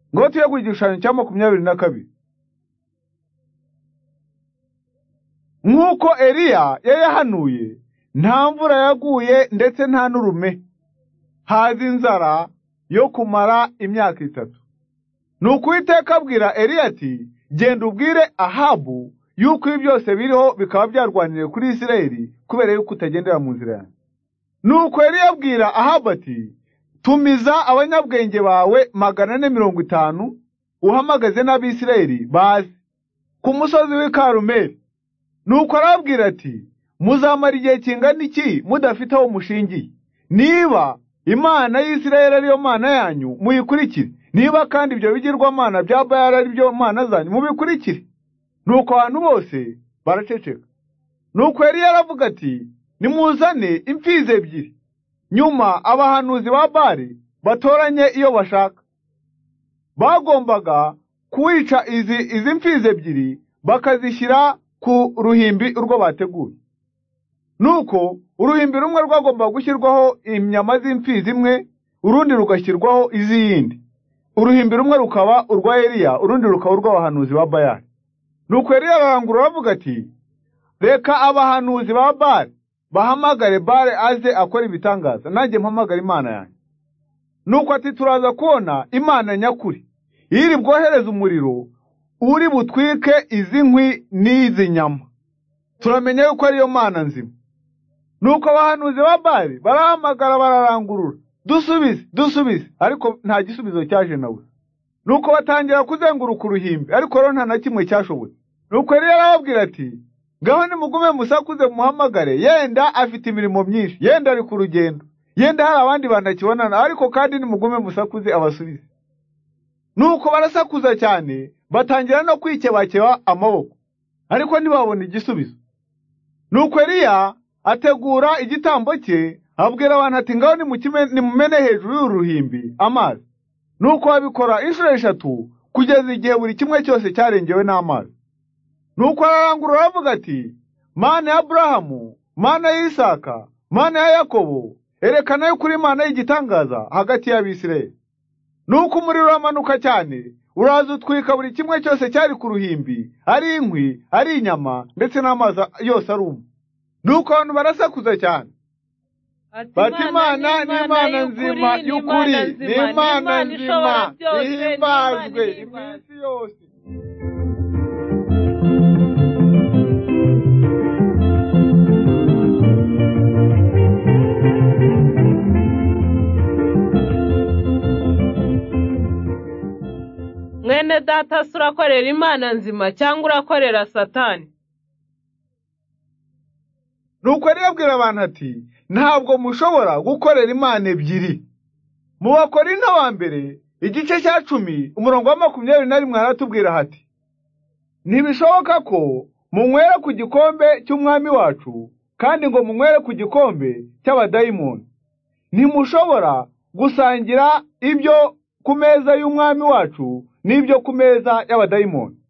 ngo tuye ku gishushanyo cya 22. Nk'uko Eliya yayahanuye, nta mvura yaguye ndetse nta n'urume, haza inzara yo kumara imyaka 3. Nuko Uwiteka abwira Eliya ati, genda ubwire Ahabu yuko ibi byose biriho bikaba byarwaniriye kuri Isirayeli kubera yuko utagendera mu nzira yanjye. Nuko Eliya abwira Ahabu ati, tumiza abanyabwenge bawe 450 uhamagaze n'Abisirayeli baze ku musozi w'i Karumeli. Nuko arabwira ati, muzamara igihe kingana iki mudafite aho mushingiye? Niba Imana y'Isirayeli ariyo Mana yanyu, muyikurikire. Niba kandi ibyo bigirwamana bya Bayali ari byo mana zanyu, mubikurikire. Nuko abantu bose baraceceka. Nuko Eliya aravuga ati, nimuzane imfizi 2. Nyuma abahanuzi ba Bali batoranye iyo bashaka. Bagombaga kuwica izi mfizi 2 bakazishyira ku ruhimbi urwo bateguye. Nuko uruhimbi rumwe rwagomba gushyirwaho inyama z'imfizi imwe, urundi rugashyirwaho izindi. Uruhimbi rumwe rukaba urwa Eliya, urundi rukaba urw'abahanuzi ba Bayali. Nuko Eliya ararangurura avuga ati, reka abahanuzi ba Bali bahamagare Bali aze akora ibitangaza, nanjye mpamagara Imana yanjye. Nuko ati, turaza kubona Imana nyakuri iri bwohereza umuriro uri butwike izi nkwi n'izi nyama, turamenya yuko ariyo Mana nzima. Nuko abahanuzi ba Bali barahamagara bararangurura, dusubize, ariko nta gisubizo cyaje nawe. Nuko batangira kuzenguruka uruhimbi, ariko rero nta na kimwe cyashobotse. Nuko Eliya arababwira ati, ngaho nimugume musakuze muhamagare, yenda afite imirimo myinshi, yenda ari ku rugendo, yenda hari abandi bantakibonana, ariko kandi nimugume musakuze abasubize. Nuko barasakuza cyane, batangira no kwikebakeba amaboko, ariko ntibabona igisubizo. Nuko Eliya ategura igitambo cye, abwira abantu ati, ngaho nimumene hejuru y'uruhimbi amazi. Nuko babikora inshuro 3 kugeza igihe buri kimwe cyose cyarengewe n'amazi. Nuko ararangurura avuga ati, Mana ya Aburahamu, Mana ya Isaka, Mana ya Yakobo, erekana yuko uri Imana y'igitangaza hagati y'Abisirayeli. Nuko umuriro uramanuka cyane, uraza utwika buri kimwe cyose cyari ku ruhimbi, ari inkwi, ari inyama, ndetse n'amazi yose aruma. Nuko abantu barasakuza cyane bati, Imana ni Imana nzima y'ukuri, ni Imana nzima ihimbazwe iminsi yose. Mwene data, urakorera Imana nzima cyangwa urakorera Satani? Nuko arabwira abantu ati, ntabwo mushobora gukorera Imana ebyiri. Mu Bakorinto wa mbere igice cya 10 umurongo wa 21 aratubwira hati, ntibishoboka ko munywera ku gikombe cy'umwami wacu kandi ngo munywere ku gikombe cy'abadayimoni. Ntimushobora gusangira ibyo ku meza y'umwami wacu n'ibyo ku meza y'abadayimoni.